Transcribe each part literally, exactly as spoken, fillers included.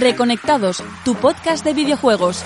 Reconectados, tu podcast de videojuegos.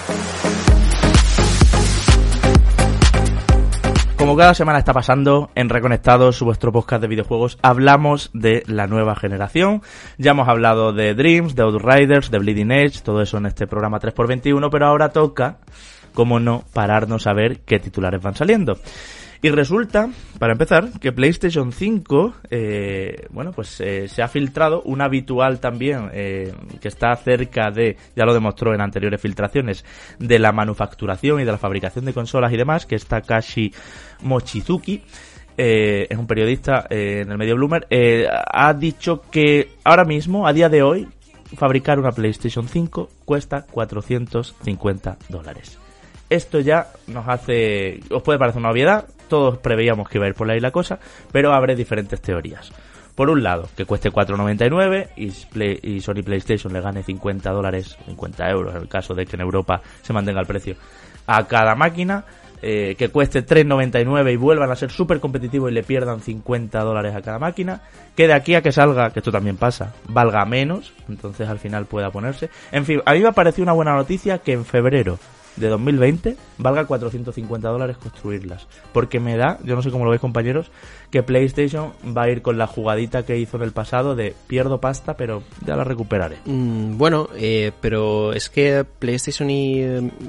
Como cada semana está pasando, en Reconectados, vuestro podcast de videojuegos, hablamos de la nueva generación. Ya hemos hablado de Dreams, de Outriders, de Bleeding Edge, todo eso en este programa tres por veintiuno, pero ahora toca, como no, pararnos a ver qué titulares van saliendo. Y resulta, para empezar, que PlayStation cinco, eh, bueno, pues eh, se ha filtrado un habitual también, eh, que está cerca de, ya lo demostró en anteriores filtraciones, de la manufacturación y de la fabricación de consolas y demás, que es Takashi Mochizuki. Eh, es un periodista eh, en el medio Bloomer. Eh, ha dicho que ahora mismo, a día de hoy, fabricar una PlayStation cinco cuesta cuatrocientos cincuenta dólares. Esto ya nos hace... Os puede parecer una obviedad, todos preveíamos que iba a ir por ahí la cosa, pero abre diferentes teorías. Por un lado, que cueste cuatro noventa y nueve y, Play, y Sony PlayStation le gane cincuenta dólares, cincuenta euros en el caso de que en Europa se mantenga el precio a cada máquina, eh, que cueste tres noventa y nueve y vuelvan a ser súper competitivos y le pierdan cincuenta dólares a cada máquina, que de aquí a que salga, que esto también pasa, valga menos, entonces al final pueda ponerse. En fin, a mí me ha parecido una buena noticia que en febrero de dos mil veinte valga cuatrocientos cincuenta dólares construirlas, porque me da, yo no sé cómo lo veis compañeros, que PlayStation va a ir con la jugadita que hizo en el pasado de pierdo pasta pero ya la recuperaré. Mm, bueno, eh, pero es que PlayStation y,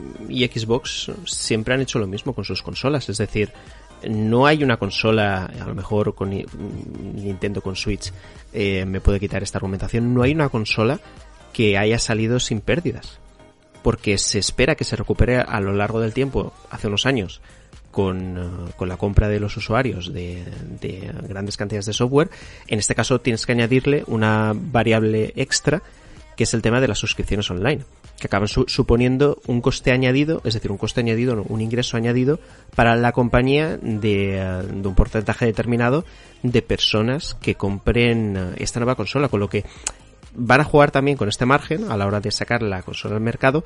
y Xbox siempre han hecho lo mismo con sus consolas, es decir, no hay una consola, a lo mejor con Nintendo con Switch eh, me puede quitar esta argumentación, no hay una consola que haya salido sin pérdidas, porque se espera que se recupere a lo largo del tiempo, hace unos años, con, uh, con la compra de los usuarios de, de grandes cantidades de software. En este caso tienes que añadirle una variable extra, que es el tema de las suscripciones online, que acaban su- suponiendo un coste añadido, es decir, un coste añadido, no, un ingreso añadido para la compañía de, uh, de un porcentaje determinado de personas que compren uh, esta nueva consola, con lo que van a jugar también con este margen a la hora de sacar la consola al mercado.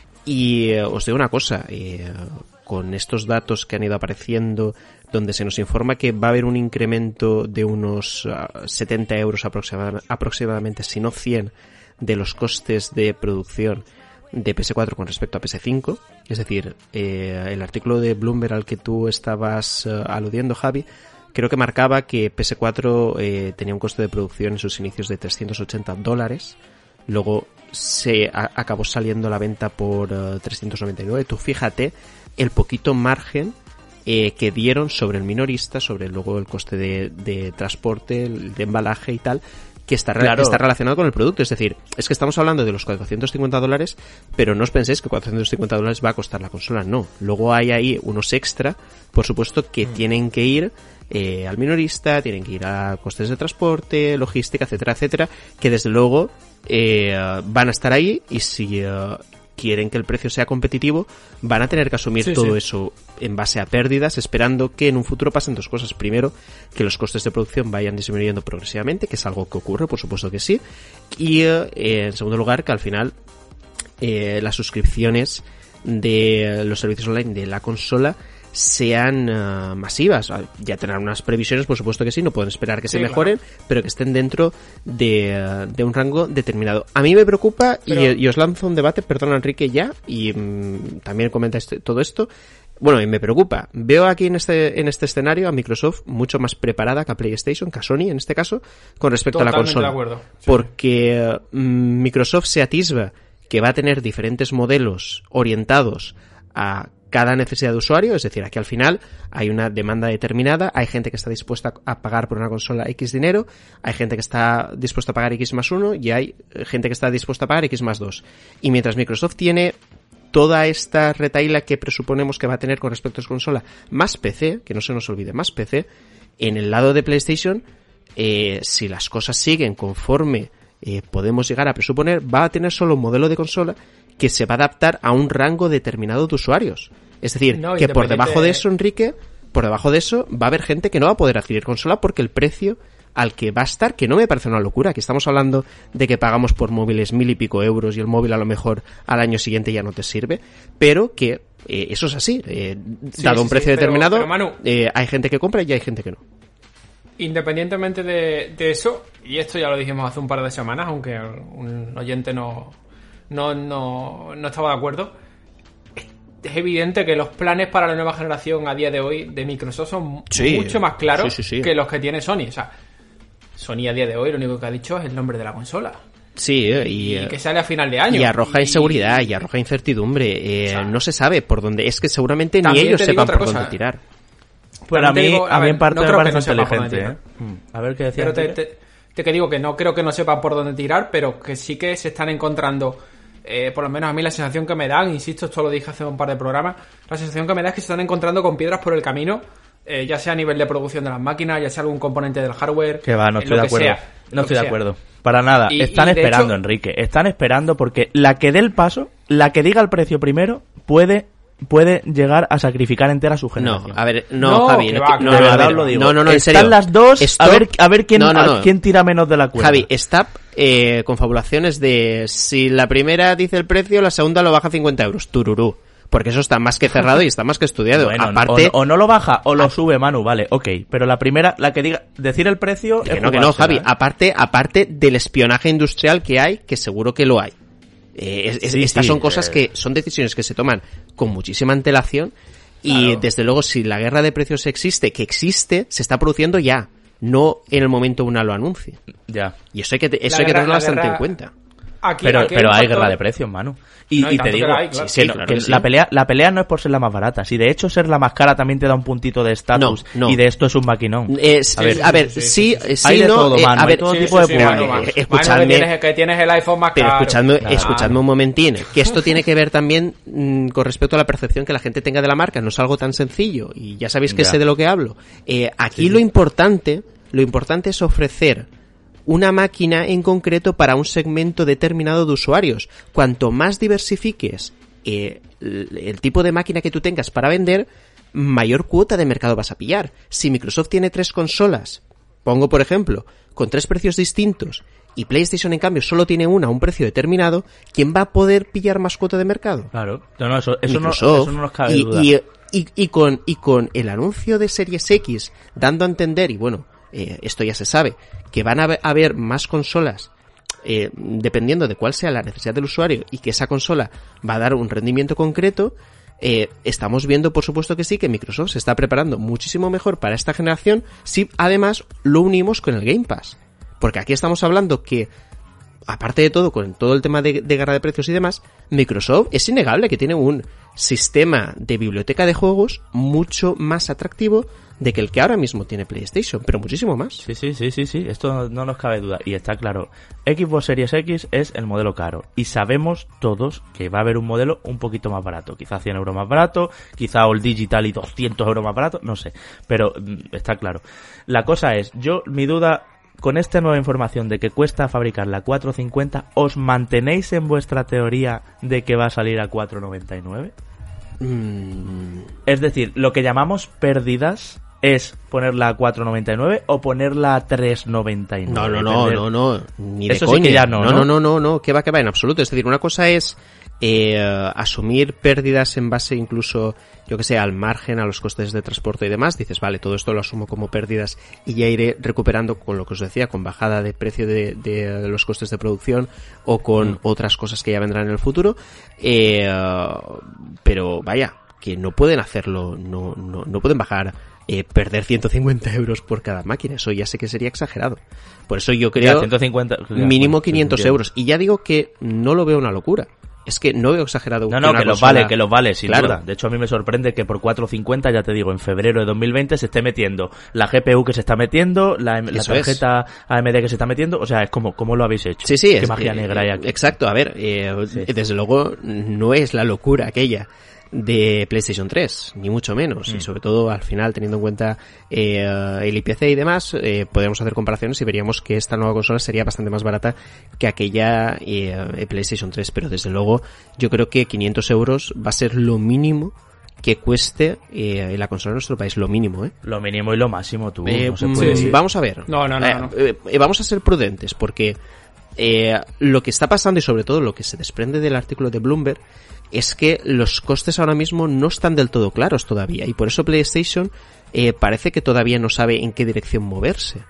Y eh, os digo una cosa, eh, con estos datos que han ido apareciendo, donde se nos informa que va a haber un incremento de unos uh, setenta euros aproximad- aproximadamente, si no cien, de los costes de producción de P S cuatro con respecto a P S cinco, es decir, eh, el artículo de Bloomberg al que tú estabas uh, aludiendo, Javi, creo que marcaba que P S cuatro eh, tenía un coste de producción en sus inicios de trescientos ochenta dólares, luego se a- acabó saliendo a la venta por uh, trescientos noventa y nueve. Tú fíjate el poquito margen eh, que dieron sobre el minorista, sobre luego el coste de, de transporte, el de embalaje y tal, que está, re- Claro. está relacionado con el producto. Es decir, es que estamos hablando de los cuatrocientos cincuenta dólares, pero no os penséis que cuatrocientos cincuenta dólares va a costar la consola, no. Luego hay ahí unos extra, por supuesto, que mm. tienen que ir eh, al minorista, tienen que ir a costes de transporte, logística, etcétera, etcétera, que desde luego eh, van a estar ahí, y si uh, quieren que el precio sea competitivo, van a tener que asumir sí, todo sí. eso en base a pérdidas, esperando que en un futuro pasen dos cosas. Primero, que los costes de producción vayan disminuyendo progresivamente, que es algo que ocurre, por supuesto que sí. Y eh, en segundo lugar, que al final eh, las suscripciones de los servicios online de la consola sean uh, masivas. Ya tendrán unas previsiones, por supuesto que sí, no pueden esperar que sí, se mejoren, claro, pero que estén dentro de, uh, de un rango determinado. A mí me preocupa, pero... y, y os lanzo un debate, perdona Enrique ya, y um, también comenta este, todo esto. Bueno, y me preocupa. Veo aquí en este en este escenario a Microsoft mucho más preparada que a PlayStation, que a Sony en este caso, con respecto Totalmente a la consola. De acuerdo. Sí. Porque uh, Microsoft se atisba que va a tener diferentes modelos orientados a cada necesidad de usuario, es decir, aquí al final hay una demanda determinada, hay gente que está dispuesta a pagar por una consola X dinero, hay gente que está dispuesta a pagar X más uno y hay gente que está dispuesta a pagar X más dos. Y mientras Microsoft tiene toda esta retaíla que presuponemos que va a tener con respecto a su consola, más P C, que no se nos olvide, más P C, en el lado de PlayStation, eh, si las cosas siguen conforme eh, podemos llegar a presuponer, va a tener solo un modelo de consola que se va a adaptar a un rango determinado de usuarios. Es decir, no, que por debajo de eso, Enrique, por debajo de eso va a haber gente que no va a poder adquirir consola porque el precio al que va a estar, que no me parece una locura, que estamos hablando de que pagamos por móviles mil y pico euros y el móvil a lo mejor al año siguiente ya no te sirve, pero que eh, eso es así, eh, sí, dado sí, un precio sí, determinado, pero, pero Manu, eh, hay gente que compra y hay gente que no. Independientemente de, de eso, y esto ya lo dijimos hace un par de semanas, aunque un oyente nos, no, no, no estaba de acuerdo. Es evidente que los planes para la nueva generación a día de hoy de Microsoft son sí, mucho más claros sí, sí, sí. que los que tiene Sony. O sea, Sony a día de hoy lo único que ha dicho es el nombre de la consola. Sí, y, y que sale a final de año. Y arroja y... inseguridad, y arroja incertidumbre. Eh, o sea, no se sabe por dónde. Es que seguramente ni ellos sepan por cosa, dónde tirar. Pues a mí, digo, a, a mí en parte no me parece no inteligente. ¿eh? A ver qué decía. Pero te, te, te que digo que no creo que no sepan por dónde tirar, pero que sí que se están encontrando. Eh, por lo menos a mí la sensación que me dan, insisto, esto lo dije hace un par de programas, la sensación que me da es que se están encontrando con piedras por el camino, eh, ya sea a nivel de producción de las máquinas, ya sea algún componente del hardware. Que va, no estoy de acuerdo. Sea, no estoy de sea. acuerdo. Para nada. Y, están y esperando, hecho, Enrique. Están esperando porque la que dé el paso, la que diga el precio primero, puede... puede llegar a sacrificar entera su generación. No, a ver, no, no Javi, no, va, no, de no, verdad a ver, lo digo. No, no, no, en Están serio. las dos, Stop. a ver, a ver quién, no, no, no. A quién tira menos de la cuerda. Javi, está eh, con fabulaciones de si la primera dice el precio, la segunda lo baja a cincuenta euros. Tururú. Porque eso está más que cerrado y está más que estudiado. Bueno, aparte, o, o no lo baja o lo sube, Manu, vale, ok. Pero la primera, la que diga, decir el precio... Que no, que no, Javi. ¿eh? Aparte, aparte del espionaje industrial que hay, que seguro que lo hay. Eh, es, sí, estas sí, son cosas eh... que son decisiones que se toman con muchísima antelación y claro. Desde luego si la guerra de precios existe, que existe, se está produciendo ya, no en el momento una lo anuncie. Ya. Y eso hay que eso hay que tenerlo bastante guerra... en cuenta. Aquí, pero aquí pero hay factor... guerra de precios, Manu. Y, no, y te digo, hay, claro. sí, sí, no, claro que sí. la pelea la pelea no es por ser la más barata. Si de hecho ser la más cara también te da un puntito de estatus no, no. y de esto es un maquinón. Es, a ver, a ver sí, sí, sí, sí hay de no, todo, eh, Manu, a ver, todo sí, tipo sí, de sí, público. Manu, escuchadme, que tienes, que tienes el iPhone más pero caro. escuchadme, Claro. escuchadme un momentín, que esto tiene que ver también mmm, con respecto a la percepción que la gente tenga de la marca. No es algo tan sencillo y ya sabéis que ya. sé de lo que hablo. Eh, aquí sí, lo sí. importante, lo importante es ofrecer una máquina en concreto para un segmento determinado de usuarios. Cuanto más diversifiques eh, el, el tipo de máquina que tú tengas para vender, mayor cuota de mercado vas a pillar. Si Microsoft tiene tres consolas, pongo por ejemplo, con tres precios distintos, y PlayStation en cambio solo tiene una a un precio determinado, ¿quién va a poder pillar más cuota de mercado? Claro, no, no, eso, eso, no, Microsoft, eso no nos cabe y, duda. Y, y, y, con, y con el anuncio de Series X dando a entender, y bueno, Eh, esto ya se sabe, que van a haber más consolas eh, dependiendo de cuál sea la necesidad del usuario y que esa consola va a dar un rendimiento concreto, eh, estamos viendo por supuesto que sí, que Microsoft se está preparando muchísimo mejor para esta generación si además lo unimos con el Game Pass, porque aquí estamos hablando que aparte de todo, con todo el tema de, de guerra de precios y demás, Microsoft es innegable que tiene un sistema de biblioteca de juegos mucho más atractivo de que el que ahora mismo tiene PlayStation, pero muchísimo más. Sí, sí, sí, sí, sí, esto no, no nos cabe duda. Y está claro, Xbox Series X es el modelo caro. Y sabemos todos que va a haber un modelo un poquito más barato. Quizá cien euros más barato, quizá All Digital y doscientos euros más barato, no sé. Pero está claro. La cosa es, yo, mi duda... Con esta nueva información de que cuesta fabricar la cuatrocientos cincuenta, ¿os mantenéis en vuestra teoría de que va a salir a cuatrocientos noventa y nueve? Mm. Es decir, lo que llamamos pérdidas es ponerla a cuatrocientos noventa y nueve o ponerla a trescientos noventa y nueve. No, no, no, no, no, ni de Eso coña. Sí que ya no, no, no, no, no, no, no, que va, que va, en absoluto. Es decir, una cosa es eh, asumir pérdidas en base incluso, yo que sé, al margen, a los costes de transporte y demás. Dices, vale, todo esto lo asumo como pérdidas y ya iré recuperando con lo que os decía, con bajada de precio de, de los costes de producción o con mm. otras cosas que ya vendrán en el futuro. Eh, pero vaya, que no pueden hacerlo, no, no, no pueden bajar, eh, perder ciento cincuenta euros por cada máquina. Eso ya sé que sería exagerado. Por eso yo creo ya, ciento cincuenta, mínimo quinientos euros. Y ya digo que no lo veo una locura. Es que no veo exagerado. No, no, que, que los vale, que los vale, sin claro. duda. De hecho, a mí me sorprende que por cuatrocientos cincuenta, ya te digo, en febrero de dos mil veinte se esté metiendo la G P U que se está metiendo, la, la tarjeta es. A M D que se está metiendo. O sea, es como, ¿cómo lo habéis hecho? Sí, sí. Qué es, magia eh, negra hay aquí. Exacto, a ver, eh, sí. desde luego no es la locura aquella de PlayStation tres, ni mucho menos, mm. y sobre todo al final, teniendo en cuenta eh, el I P C y demás, eh, podríamos hacer comparaciones y veríamos que esta nueva consola sería bastante más barata que aquella eh, PlayStation tres, pero desde luego yo creo que quinientos euros va a ser lo mínimo que cueste eh, la consola en nuestro país, lo mínimo, ¿eh? Lo mínimo y lo máximo, tú. Eh, no se puede sí, sí. Vamos a ver. No, no, no. Eh, no. Eh, vamos a ser prudentes, porque eh, lo que está pasando y sobre todo lo que se desprende del artículo de Bloomberg es que los costes ahora mismo no están del todo claros todavía y por eso PlayStation eh, parece que todavía no sabe en qué dirección moverse.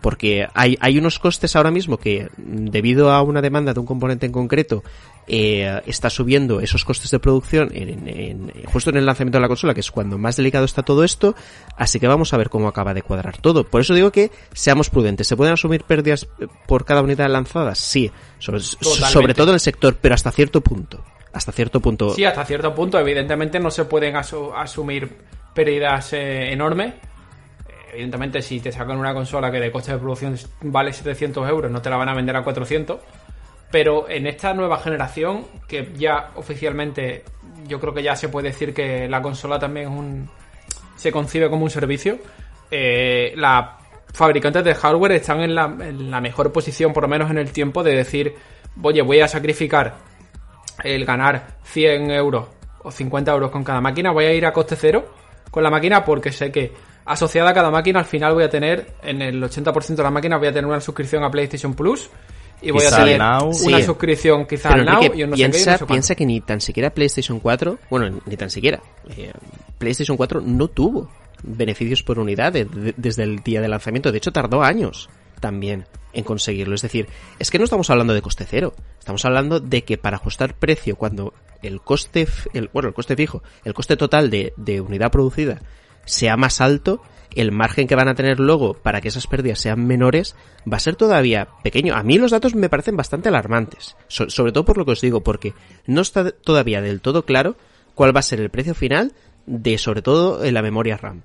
Porque hay, hay unos costes ahora mismo que, debido a una demanda de un componente en concreto, eh, está subiendo esos costes de producción en, en, en, justo en el lanzamiento de la consola, que es cuando más delicado está todo esto. Así que vamos a ver cómo acaba de cuadrar todo. Por eso digo que seamos prudentes. ¿Se pueden asumir pérdidas por cada unidad lanzada? Sí, sobre, sobre todo en el sector, pero hasta cierto punto. Hasta cierto punto. Sí, hasta cierto punto. Evidentemente no se pueden asu- asumir pérdidas eh, enormes. Evidentemente, si te sacan una consola que de coste de producción vale setecientos euros, no te la van a vender a cuatrocientos. Pero en esta nueva generación, que ya oficialmente yo creo que ya se puede decir que la consola también es un, se concibe como un servicio, eh, las fabricantes de hardware están en la, en la mejor posición, por lo menos en el tiempo, de decir, oye, voy a sacrificar el ganar cien euros o cincuenta euros con cada máquina, voy a ir a coste cero con la máquina porque sé que asociada a cada máquina al final voy a tener, en el ochenta por ciento de las máquinas voy a tener una suscripción a PlayStation Plus y voy quizá a tener Now, una sí. suscripción quizá Pero al Now Enrique, y un no piensa, sé qué, y no sé piensa que ni tan siquiera PlayStation cuatro, bueno, ni tan siquiera, eh, PlayStation cuatro no tuvo beneficios por unidad de, de, desde el día de lanzamiento. De hecho, tardó años también en conseguirlo. Es decir, es que no estamos hablando de coste cero. Estamos hablando de que para ajustar precio, cuando el coste, el, bueno, el coste fijo, el coste total de, de unidad producida sea más alto, el margen que van a tener luego para que esas pérdidas sean menores va a ser todavía pequeño. A mí los datos me parecen bastante alarmantes, so- sobre todo por lo que os digo, porque no está todavía del todo claro cuál va a ser el precio final de, sobre todo, en la memoria RAM.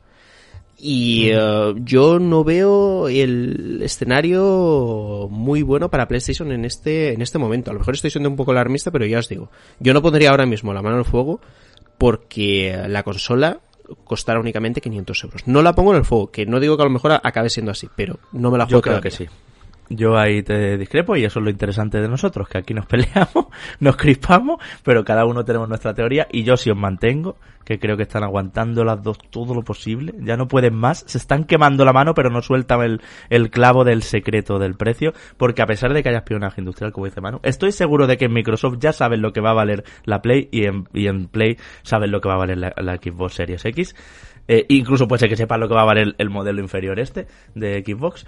Y uh, yo no veo el escenario muy bueno para PlayStation en este en este momento. A lo mejor estoy siendo un poco alarmista, pero ya os digo, yo no pondría ahora mismo la mano al fuego porque la consola costará únicamente quinientos euros. No la pongo en el fuego, que no digo que a lo mejor acabe siendo así, pero no me la juego. Yo creo que sí. Yo ahí te discrepo y eso es lo interesante de nosotros, que aquí nos peleamos, nos crispamos, pero cada uno tenemos nuestra teoría y yo sí os mantengo, que creo que están aguantando las dos todo lo posible, ya no pueden más, se están quemando la mano pero no sueltan el, el clavo del secreto del precio, porque a pesar de que haya espionaje industrial, como dice Manu, estoy seguro de que en Microsoft ya saben lo que va a valer la Play y en, y en Play saben lo que va a valer la, la Xbox Series X. Eh, incluso puede ser que sepan lo que va a valer el modelo inferior este de Xbox,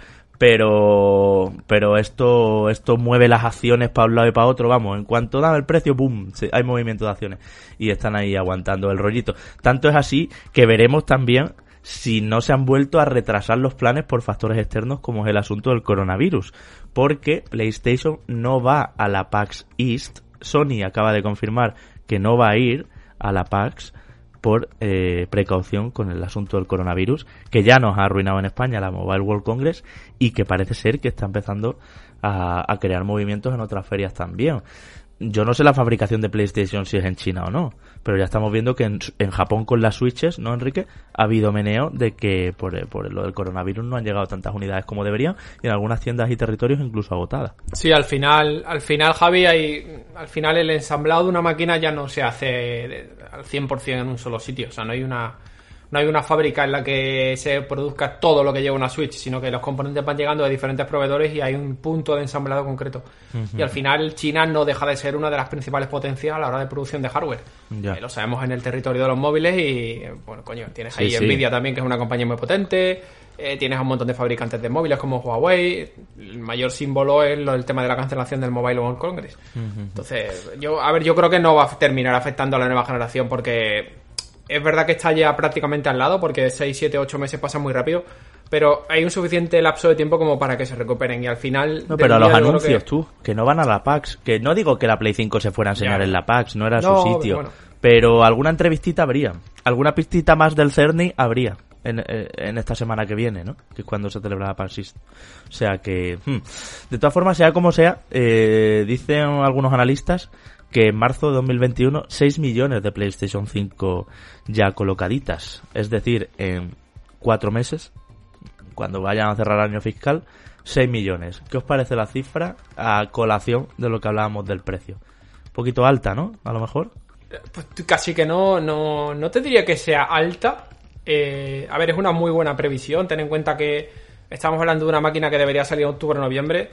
pero pero esto esto mueve las acciones para un lado y para otro, vamos, en cuanto da el precio, boom, hay movimiento de acciones y están ahí aguantando el rollito. Tanto es así que veremos también si no se han vuelto a retrasar los planes por factores externos como es el asunto del coronavirus, porque PlayStation no va a la PAX East, Sony acaba de confirmar que no va a ir a la PAX por eh, precaución con el asunto del coronavirus, que ya nos ha arruinado en España la Mobile World Congress y que parece ser que está empezando a, a crear movimientos en otras ferias también. Yo no sé la fabricación de PlayStation si es en China o no, pero ya estamos viendo que en, en Japón con las Switches, ¿no, Enrique? Ha habido meneo de que por, por lo del coronavirus no han llegado tantas unidades como deberían y en algunas tiendas y territorios incluso agotadas. Sí, al final, al final Javi, hay, al final el ensamblado de una máquina ya no se hace de, al cien por ciento en un solo sitio, o sea, no hay una... No hay una fábrica en la que se produzca todo lo que lleva una Switch, sino que los componentes van llegando de diferentes proveedores y hay un punto de ensamblado concreto. Uh-huh. Y al final China no deja de ser una de las principales potencias a la hora de producción de hardware. Yeah. Eh, lo sabemos en el territorio de los móviles y, bueno, coño, tienes ahí sí, Nvidia sí. también, que es una compañía muy potente. Eh, tienes a un montón de fabricantes de móviles como Huawei. El mayor símbolo es lo, el tema de la cancelación del Mobile World Congress. Uh-huh. Entonces, yo, a ver, yo creo que no va a terminar afectando a la nueva generación porque... Es verdad que está ya prácticamente al lado porque seis, siete, ocho meses pasan muy rápido, pero hay un suficiente lapso de tiempo como para que se recuperen y al final... No, pero a los anuncios, que... tú, que no van a la PAX, que no digo que la Play cinco se fuera a enseñar ya. en la PAX, no era no, su sitio, bueno. pero alguna entrevistita habría, alguna pistita más del Cerny habría en, en esta semana que viene, ¿no? Que es cuando se celebra la PAX. O sea que, hmm. de todas formas, sea como sea, eh, dicen algunos analistas que en marzo de dos mil veintiuno seis millones de PlayStation cinco ya colocaditas. Es decir, en cuatro meses, cuando vayan a cerrar el año fiscal, seis millones. ¿Qué os parece la cifra a colación de lo que hablábamos del precio? Un poquito alta, ¿no? A lo mejor. Pues casi que no, no, no te diría que sea alta. Eh, a ver, es una muy buena previsión. Ten en cuenta que estamos hablando de una máquina que debería salir en octubre o noviembre.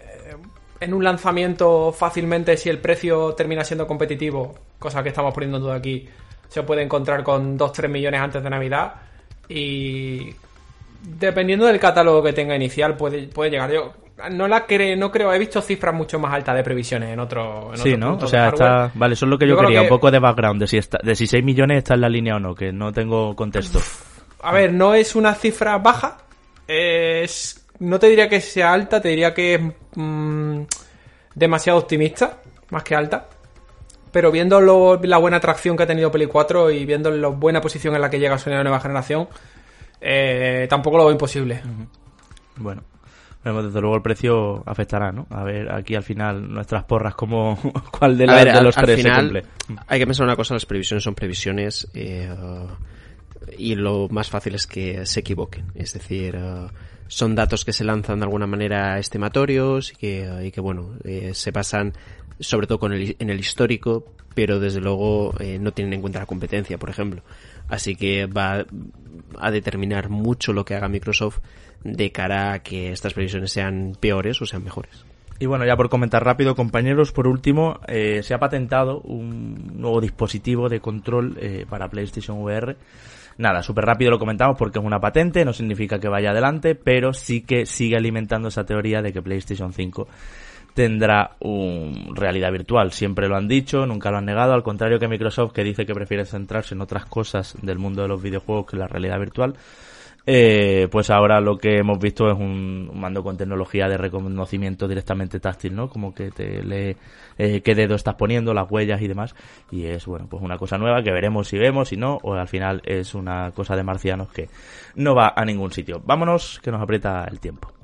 En un lanzamiento fácilmente, si el precio termina siendo competitivo, cosa que estamos poniendo en duda aquí, se puede encontrar con dos a tres millones antes de Navidad y dependiendo del catálogo que tenga inicial, puede, puede llegar. Yo no la cre no creo, he visto cifras mucho más altas de previsiones en otro en Sí, otro ¿no? O sea, está... Vale, eso es lo que yo, yo quería, que... un poco de background, de si, está, de si seis millones está en la línea o no, que no tengo contexto. A ver, no es una cifra baja, es... no te diría que sea alta, te diría que es mmm, demasiado optimista, más que alta. Pero viendo lo, la buena atracción que ha tenido Play cuatro y viendo la buena posición en la que llega Sony a la nueva generación, eh, tampoco lo veo imposible. Uh-huh. Bueno, desde luego el precio afectará, ¿no? A ver, aquí al final nuestras porras, como cuál de, la, ver, de los al, tres al final, se cumple. Hay que pensar una cosa, las previsiones son previsiones eh, y lo más fácil es que se equivoquen. Es decir, uh, son datos que se lanzan de alguna manera estimatorios y que, y que bueno, eh, se basan sobre todo con el, en el histórico, pero desde luego eh, no tienen en cuenta la competencia, por ejemplo. Así que va a determinar mucho lo que haga Microsoft de cara a que estas previsiones sean peores o sean mejores. Y bueno, ya por comentar rápido, compañeros, por último, eh, se ha patentado un nuevo dispositivo de control eh, para PlayStation V R. Nada, súper rápido lo comentamos porque es una patente, no significa que vaya adelante, pero sí que sigue alimentando esa teoría de que PlayStation cinco tendrá un realidad virtual. Siempre lo han dicho, nunca lo han negado, al contrario que Microsoft, que dice que prefiere centrarse en otras cosas del mundo de los videojuegos que la realidad virtual. Eh, pues ahora lo que hemos visto es un mando con tecnología de reconocimiento directamente táctil, ¿no? Como que te lee eh, qué dedo estás poniendo, las huellas y demás. Y es, bueno, pues una cosa nueva que veremos si vemos, si no, o al final es una cosa de marcianos que no va a ningún sitio. Vámonos, que nos aprieta el tiempo.